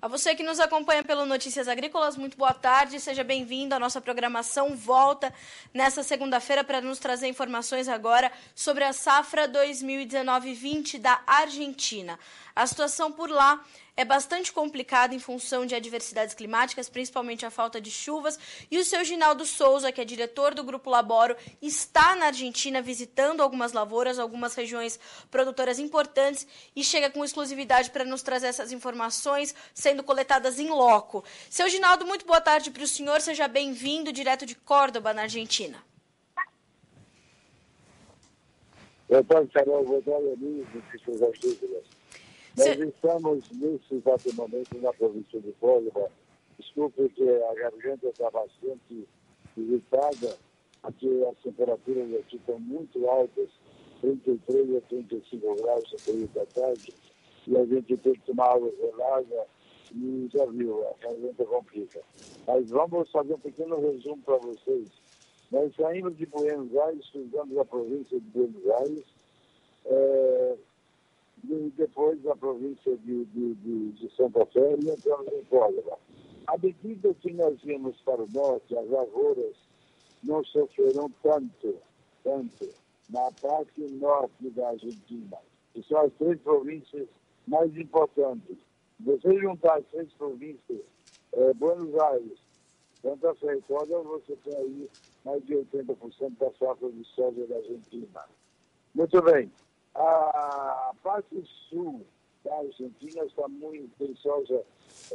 A você que nos acompanha pelo Notícias Agrícolas, muito boa tarde, seja bem-vindo. A nossa programação volta nesta segunda-feira para nos trazer informações agora sobre a safra 2019-20 da Argentina. A situação por lá é bastante complicada em função de adversidades climáticas, principalmente a falta de chuvas, e o seu Ginaldo Souza, que é diretor do Grupo Laboro, está na Argentina visitando algumas lavouras, algumas regiões produtoras importantes, e chega com exclusividade para nos trazer essas informações, sendo coletadas em loco. Seu Ginaldo, muito boa tarde para o senhor, seja bem-vindo, direto de Córdoba, na Argentina. Boa tarde, Carol, boa tarde, amigos, Notícias Agrícolas. Nós estamos, nesse exato momento, na província de Córdoba. Desculpe que a garganta está bastante irritada, porque as temperaturas aqui estão muito altas, 33 a 35 graus no período da tarde, e a gente tem que tomar água gelada, e já viu, a garganta complica. Mas vamos fazer um pequeno resumo para vocês. Nós saímos de Buenos Aires, cruzamos a província de Buenos Aires, e depois a província de Santa Fé e entramos em Córdoba. À medida que nós íamos para o norte, as lavouras não sofreram tanto na parte norte da Argentina, que são as três províncias mais importantes. Se você juntar as três províncias, Buenos Aires, Santa Fé e Córdoba, você tem aí mais de 80% da safra de soja da Argentina. Muito bem. A parte sul da Argentina está tem soja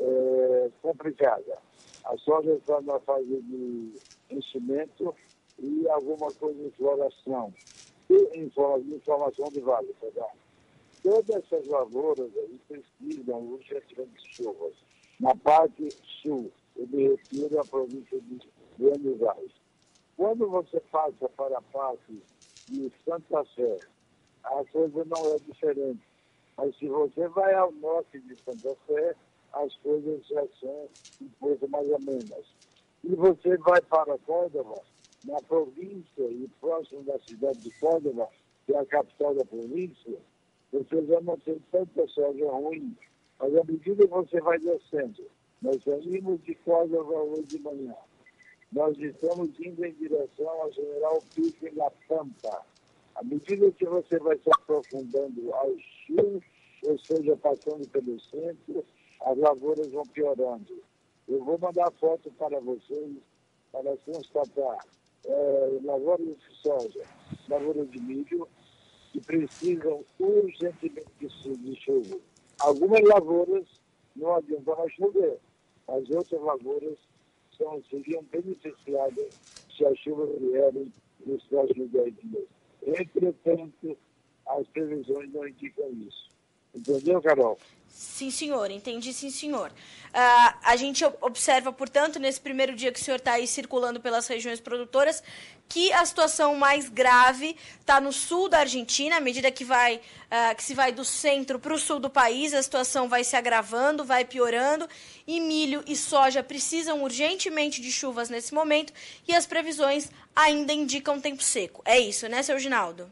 complicada. A soja está na fase de enchimento e alguma coisa de floração. E informação de vale, perdão. Todas essas lavouras aí precisam urgentemente de chuvas. Na parte sul, eu me refiro à província de Buenos Aires. Quando você passa para a parte de Santa Fé, a coisa não é diferente. Mas se você vai ao norte de Santa Fé, as coisas já são um pouco mais amenas. E você vai para Córdoba, na província e próximo da cidade de Córdoba, que é a capital da província, você já não tem tanta soja ruim. Mas à medida que você vai descendo, nós saímos de Córdoba hoje de manhã. Nós estamos indo em direção a General Pico La Pampa. À medida que você vai se aprofundando ao sul, ou seja, passando pelo centro, as lavouras vão piorando. Eu vou mandar foto para vocês, para constatar lavouras de soja, lavouras de milho, que precisam urgentemente de chuva. Algumas lavouras não adiantam mais chover, mas outras lavouras seriam beneficiadas se as chuvas vierem nos próximos 10 dias. Entretanto, as previsões não indicam isso. Entendeu, Carol? Sim, senhor. Entendi, sim, senhor. A gente observa, portanto, nesse primeiro dia que o senhor está aí circulando pelas regiões produtoras, que a situação mais grave está no sul da Argentina. À medida que se vai do centro para o sul do país, a situação vai se agravando, vai piorando, e milho e soja precisam urgentemente de chuvas nesse momento, e as previsões ainda indicam tempo seco. É isso, né, seu Ginaldo?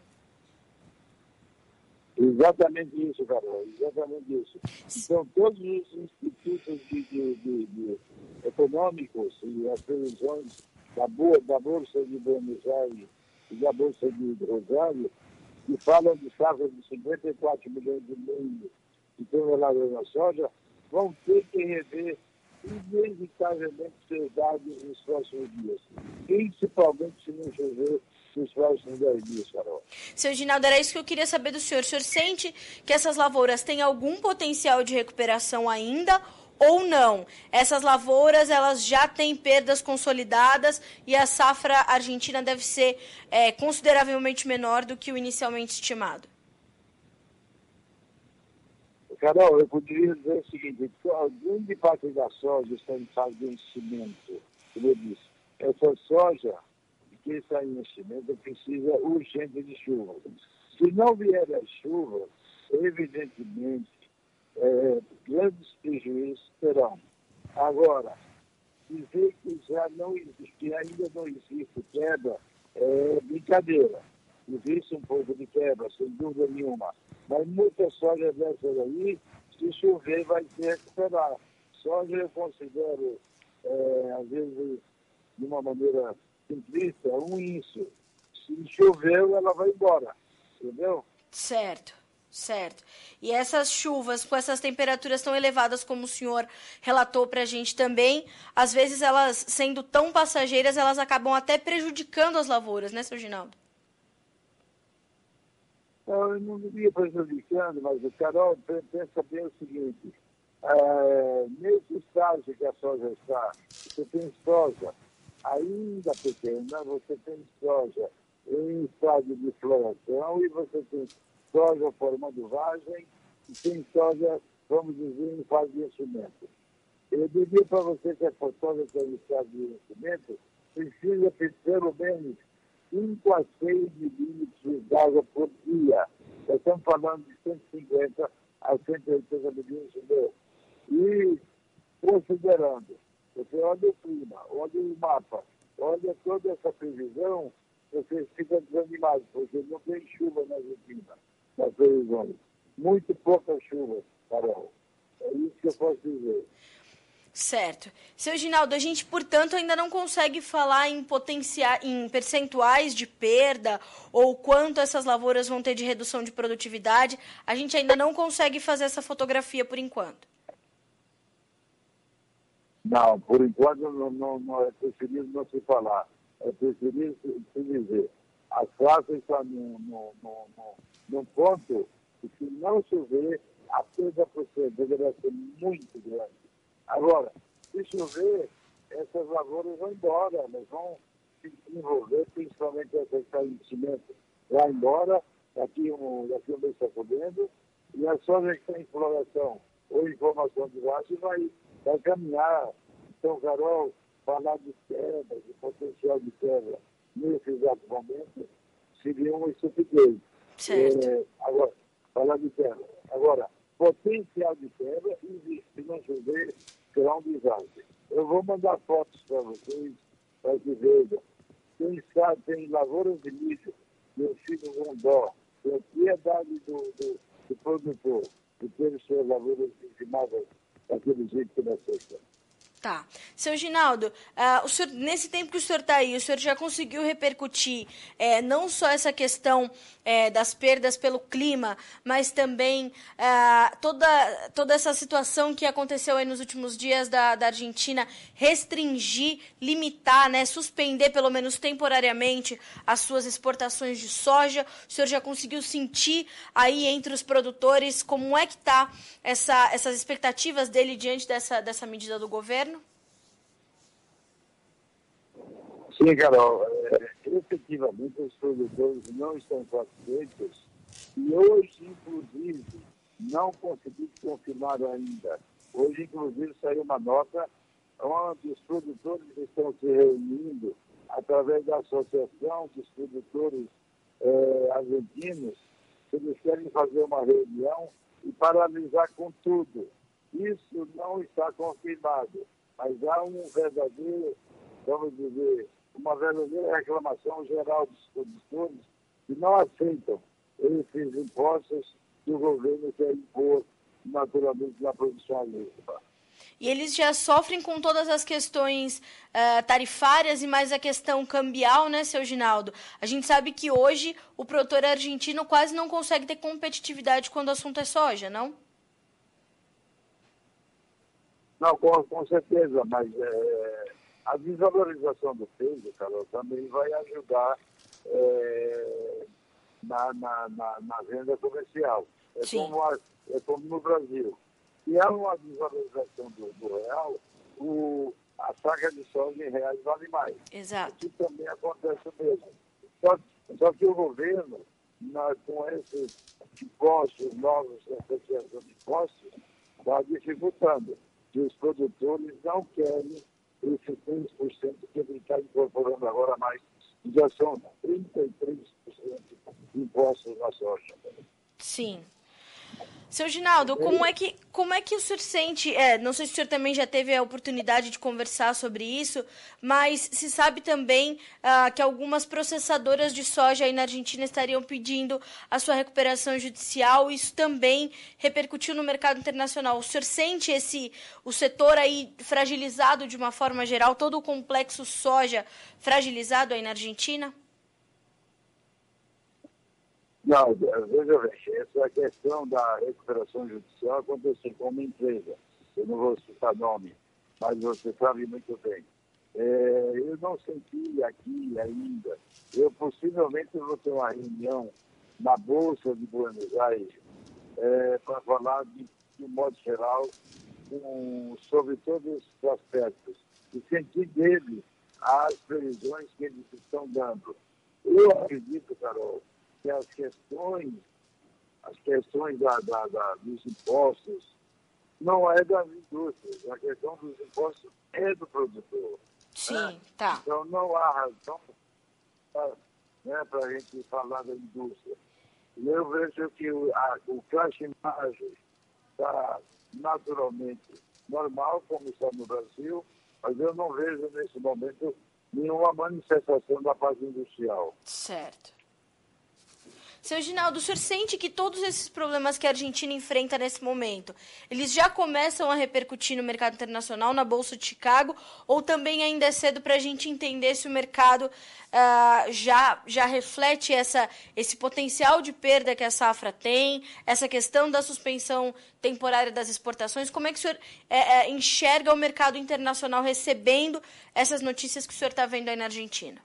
Exatamente isso, Carol, exatamente isso. Então, todos os institutos econômicos e as previsões da Bolsa de Buenos Aires e da Bolsa de Rosário, que falam de safra de 54 milhões e meio de toneladas na soja, vão ter que rever inevitavelmente seus dados nos próximos dias, principalmente se não chover nos próximos 10 dias, Carol. Seu Ginaldo, era isso que eu queria saber do senhor. O senhor sente que essas lavouras têm algum potencial de recuperação ainda ou não? Essas lavouras, elas já têm perdas consolidadas e a safra argentina deve ser consideravelmente menor do que o inicialmente estimado? Carol, eu poderia dizer o seguinte: a grande parte da soja está em fase de enchimento. Como eu disse, essa soja que está em enchimento precisa urgente de chuva. Se não vier as chuvas, evidentemente, grandes prejuízos terão. Agora, dizer que já não existe, que ainda não existe quebra, é brincadeira. Existe um pouco de quebra, sem dúvida nenhuma. Mas muita soja dessas aí, se chover, vai se recuperar. soja eu considero, às vezes, de uma maneira simplista, isso. Se choveu, ela vai embora, entendeu? Certo, certo. E essas chuvas com essas temperaturas tão elevadas como o senhor relatou para a gente também, às vezes elas, sendo tão passageiras, elas acabam até prejudicando as lavouras, né, seu Ginaldo? Eu não diria prejudicando, mas o Carol pensa bem o seguinte, nesse estágio que a soja está, você tem soja ainda pequena, você tem soja em estágio de floração e você tem soja formando vagem e tem soja, vamos dizer, em fase de enchimento. Eu diria para você que a soja que está em estado de enchimento precisa ter pelo menos 5 a 6 milímetros de água por dia. Nós estamos falando de 150 a 180 milímetros de água. E, considerando, você olha o clima, olha o mapa, olha toda essa previsão, você fica desanimado, porque não tem chuva na Argentina, nas previsões. Muito pouca chuva, Carol. É isso que eu posso dizer. Certo. Seu Ginaldo, a gente, portanto, ainda não consegue falar em percentuais de perda ou quanto essas lavouras vão ter de redução de produtividade. A gente ainda não consegue fazer essa fotografia por enquanto. Não, por enquanto não é preferido não se falar. É preferido se dizer. A classe está num ponto que, se não chover, a perda por cento deverá ser muito grande. Agora, se chover, essas lavouras vão embora, elas vão se desenvolver, principalmente essa que está em cimento, vai embora, daqui um mês está podendo, e a soja que está em floração ou em formação de laje vai caminhar. Então, Carol, falar de quebra, de potencial de quebra nesse exato momento, seria uma estupidez. Agora, falar de quebra. Agora, potencial de quebra existe. Se não chover, será um desastre. Eu vou mandar fotos para vocês, para que vejam. Tem lavouras de milho, meu filho Rondó, tem a piedade do produtor, de ter suas lavouras dizimadas daquele jeito que nós fizemos. Tá. Seu Ginaldo, o senhor, nesse tempo que o senhor está aí, o senhor já conseguiu repercutir não só essa questão das perdas pelo clima, mas também toda essa situação que aconteceu aí nos últimos dias da Argentina, restringir, limitar, né, suspender pelo menos temporariamente as suas exportações de soja. O senhor já conseguiu sentir aí entre os produtores como é que está essas expectativas dele diante dessa medida do governo? Sim, Carol. Efetivamente, os produtores não estão satisfeitos e hoje, inclusive, não consegui confirmar ainda. Hoje, inclusive, saiu uma nota onde os produtores estão se reunindo através da Associação dos Produtores Argentinos. Eles querem fazer uma reunião e paralisar com tudo. Isso não está confirmado, mas há um verdadeiro, vamos dizer, uma verdadeira reclamação geral dos produtores que não aceitam esses impostos que o governo quer impor naturalmente na produção agrícola. E eles já sofrem com todas as questões tarifárias e mais a questão cambial, né, seu Ginaldo? A gente sabe que hoje o produtor argentino quase não consegue ter competitividade quando o assunto é soja, não? Não, com certeza, mas a desvalorização do peso, Carol, também vai ajudar na venda comercial. É como no Brasil. Se há uma desvalorização do real, a saca de soja em reais vale mais. Exato. Aqui também acontece o mesmo. Só que o governo, com esses impostos novos, associação de impostos, está dificultando. Que os produtores não querem esse 3% que ele está incorporando agora mais. Já são 33% de impostos na soja. Sim. Seu Ginaldo, como é que o senhor sente, não sei se o senhor também já teve a oportunidade de conversar sobre isso, mas se sabe também que algumas processadoras de soja aí na Argentina estariam pedindo a sua recuperação judicial, isso também repercutiu no mercado internacional. O senhor sente o setor aí fragilizado de uma forma geral, todo o complexo soja fragilizado aí na Argentina? Não, veja bem, essa questão da recuperação judicial aconteceu com uma empresa. Eu não vou citar nome, mas você sabe muito bem. Eu não senti aqui ainda. Eu possivelmente vou ter uma reunião na Bolsa de Buenos Aires para falar de modo geral sobre todos esses aspectos e sentir dele as previsões que eles estão dando. Eu acredito, Carol, que as questões dos impostos não é das indústrias, a questão dos impostos é do produtor. Sim, né? tá. Então não há razão para a gente falar da indústria. Eu vejo que o cachimagem está naturalmente normal, como está no Brasil, mas eu não vejo nesse momento nenhuma manifestação da parte industrial. Certo. Seu Ginaldo, o senhor sente que todos esses problemas que a Argentina enfrenta nesse momento, eles já começam a repercutir no mercado internacional, na Bolsa de Chicago, ou também ainda é cedo para a gente entender se o mercado já reflete esse potencial de perda que a safra tem, essa questão da suspensão temporária das exportações? Como é que o senhor enxerga o mercado internacional recebendo essas notícias que o senhor está vendo aí na Argentina?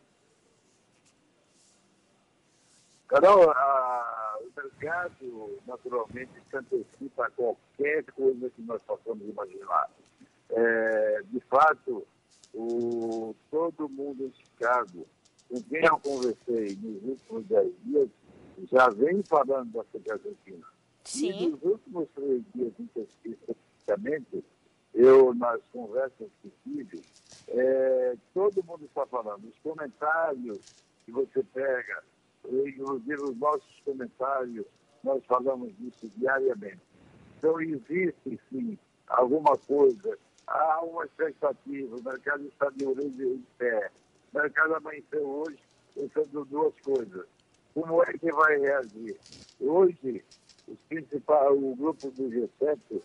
Carol, o mercado naturalmente se antecipa a qualquer coisa que nós possamos imaginar. De fato, todo mundo em Chicago, com quem eu conversei nos últimos 10 dias, já vem falando da Argentina. Sim. E nos últimos 3 dias, especificamente, eu, nas conversas que tive, todo mundo está falando. Os comentários que você pega, inclusive os nossos comentários, nós falamos disso diariamente. Então, existe, sim, alguma coisa, há uma expectativa, o mercado está de orelha em pé. O mercado amanheceu hoje pensando duas coisas. Como é que vai reagir? Hoje, o grupo do G7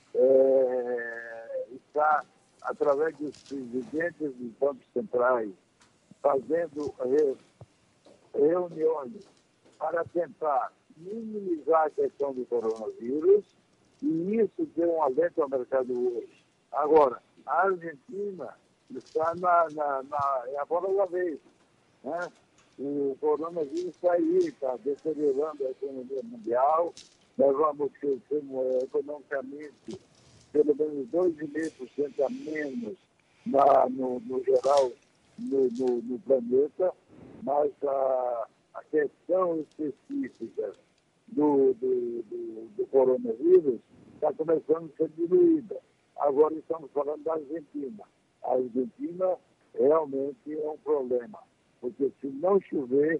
está, através dos presidentes dos bancos centrais, fazendo reuniões para tentar minimizar a questão do coronavírus, e isso deu um alento ao mercado hoje. Agora, a Argentina está é a bola da vez. Né? O coronavírus está aí, está deteriorando a economia mundial. Nós vamos crescer economicamente pelo menos 2,5% a menos no geral no planeta, mas a questão específica do coronavírus está começando a ser diluída. Agora estamos falando da Argentina. A Argentina realmente é um problema, porque se não chover,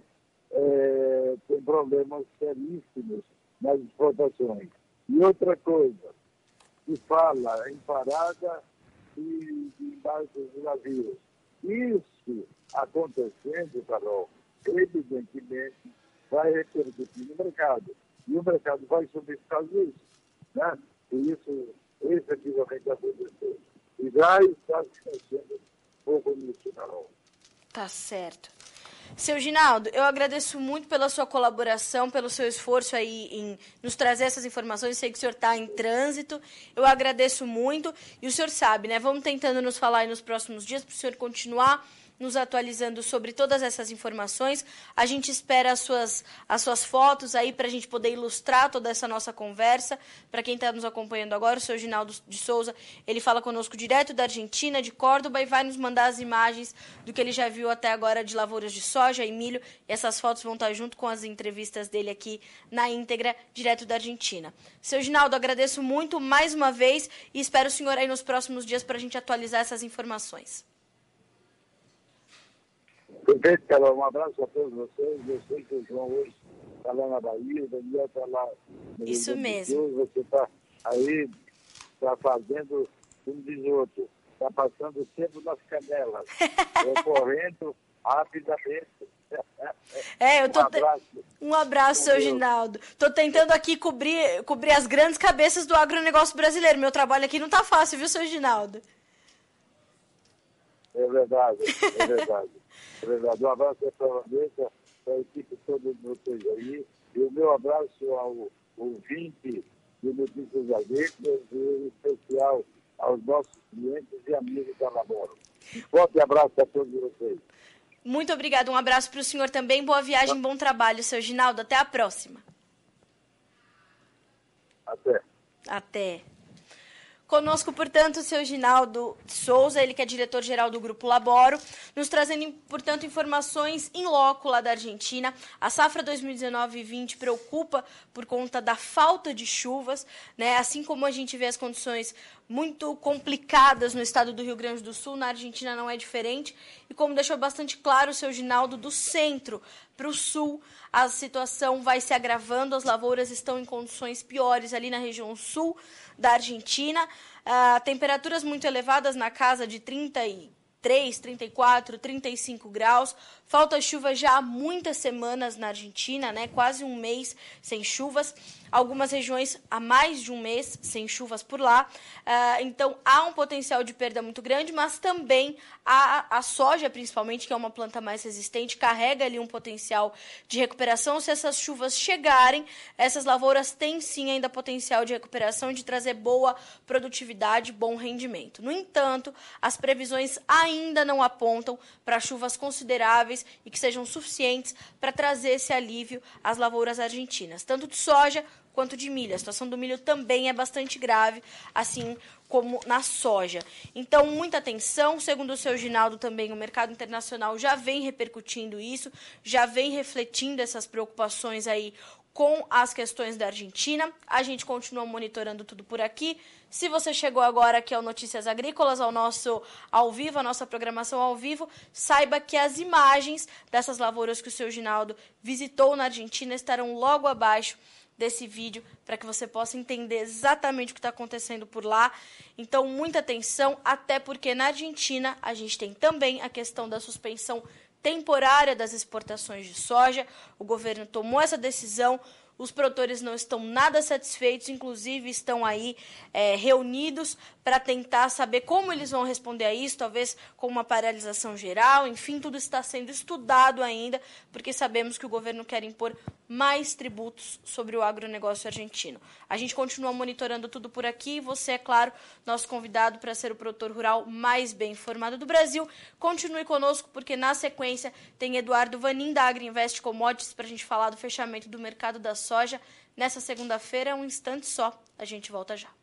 tem problemas seríssimos nas exportações. E outra coisa, se fala em parada de embarques de navios. Isso acontecendo, Carol, evidentemente vai repercutir no mercado. E o mercado vai subir por causa disso. Né? E isso efetivamente aconteceu. E já está esquecendo um pouco nisso, Carol. Tá certo. Seu Ginaldo, eu agradeço muito pela sua colaboração, pelo seu esforço aí em nos trazer essas informações. Sei que o senhor está em trânsito. Eu agradeço muito. E o senhor sabe, né? Vamos tentando nos falar aí nos próximos dias para o senhor continuar nos atualizando sobre todas essas informações. A gente espera as suas fotos aí para a gente poder ilustrar toda essa nossa conversa. Para quem está nos acompanhando agora, o seu Ginaldo de Souza, ele fala conosco direto da Argentina, de Córdoba, e vai nos mandar as imagens do que ele já viu até agora de lavouras de soja e milho. E essas fotos vão estar junto com as entrevistas dele aqui na íntegra, direto da Argentina. Seu Ginaldo, agradeço muito mais uma vez e espero o senhor aí nos próximos dias para a gente atualizar essas informações. Perfeito, Carol. Um abraço a todos vocês. Eu sei que o João hoje está lá na Bahia, o Daniel está lá no Rio Isso Grande do mesmo. Sul, você está aí, está fazendo, como diz outro, está passando o tempo nas canelas, correndo rapidamente. Eu tô Um abraço. Um abraço, seu Ginaldo. Tô tentando aqui cobrir as grandes cabeças do agronegócio brasileiro. Meu trabalho aqui não tá fácil, viu, seu Ginaldo? É verdade, é verdade. É verdade. Um abraço para a Vanessa, para a equipe toda de vocês aí. E o meu abraço ao ouvinte de Notícias Agrícolas e em especial aos nossos clientes e amigos da Laboro. Um forte abraço a todos vocês. Muito obrigada. Um abraço para o senhor também. Boa viagem, bom trabalho, seu Ginaldo. Até a próxima. Até. Até. Conosco, portanto, o seu Ginaldo Souza, ele que é diretor-geral do Grupo Laboro, nos trazendo, portanto, informações em loco lá da Argentina. A safra 2019-20 preocupa por conta da falta de chuvas, né? Assim como a gente vê as condições muito complicadas no estado do Rio Grande do Sul, na Argentina não é diferente. E como deixou bastante claro o seu Ginaldo, do centro para o sul, a situação vai se agravando, as lavouras estão em condições piores ali na região sul da Argentina, temperaturas muito elevadas na casa de 33, 34, 35 graus, falta chuva já há muitas semanas na Argentina, né? Quase um mês sem chuvas, algumas regiões há mais de um mês sem chuvas por lá, então há um potencial de perda muito grande, mas também a soja, principalmente, que é uma planta mais resistente, carrega ali um potencial de recuperação. Se essas chuvas chegarem, essas lavouras têm sim ainda potencial de recuperação e de trazer boa produtividade, bom rendimento. No entanto, as previsões ainda não apontam para chuvas consideráveis e que sejam suficientes para trazer esse alívio às lavouras argentinas, tanto de soja quanto de milho. A situação do milho também é bastante grave, assim como na soja. Então, muita atenção. Segundo o seu Ginaldo também, o mercado internacional já vem repercutindo isso, já vem refletindo essas preocupações aí com as questões da Argentina. A gente continua monitorando tudo por aqui. Se você chegou agora aqui ao Notícias Agrícolas, ao nosso ao vivo, a nossa programação ao vivo, saiba que as imagens dessas lavouras que o seu Ginaldo visitou na Argentina estarão logo abaixo desse vídeo, para que você possa entender exatamente o que está acontecendo por lá. Então, muita atenção, até porque na Argentina a gente tem também a questão da suspensão temporária das exportações de soja. O governo tomou essa decisão, os produtores não estão nada satisfeitos, inclusive estão aí reunidos para tentar saber como eles vão responder a isso, talvez com uma paralisação geral. Enfim, tudo está sendo estudado ainda, porque sabemos que o governo quer impor mais tributos sobre o agronegócio argentino. A gente continua monitorando tudo por aqui. Você, é claro, nosso convidado para ser o produtor rural mais bem informado do Brasil. Continue conosco, porque na sequência tem Eduardo Vanin, da Agriinvest Commodities, para a gente falar do fechamento do mercado da soja nessa segunda-feira. Um instante só, a gente volta já.